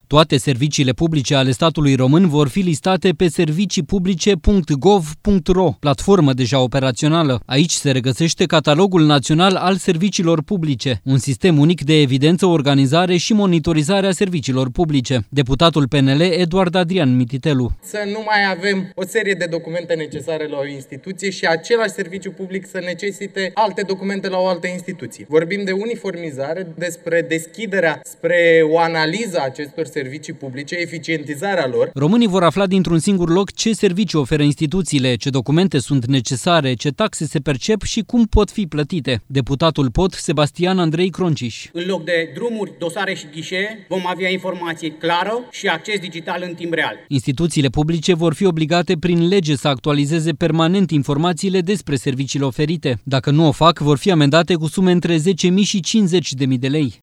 Toate serviciile publice ale statului român vor fi listate pe serviciipublice.gov.ro, platformă deja operațională. Aici se regăsește Catalogul Național al Serviciilor Publice, un sistem unic de evidență, organizare și monitorizare a serviciilor publice. Deputatul PNL Eduard Adrian Mititelu. Să nu mai avem o serie de documente necesare la o instituție și același serviciu public să necesite alte documente la o altă instituție. Vorbim de uniformizare, despre deschiderea spre o analiză a acestor servicii publice, eficientizarea lor. Românii vor afla dintr-un singur loc ce servicii oferă instituțiile, ce documente sunt necesare, ce taxe se percep și cum pot fi plătite. Deputatul POT Sebastian Andrei Cronciș. În loc de drumuri, dosare și ghișee, vom avea informație clară și acces digital în timp real. Instituțiile publice vor fi obligate prin lege să actualizeze permanent informațiile despre serviciile oferite. Dacă nu o fac, vor fi amendate cu sume între 10.000 și 50.000 de lei.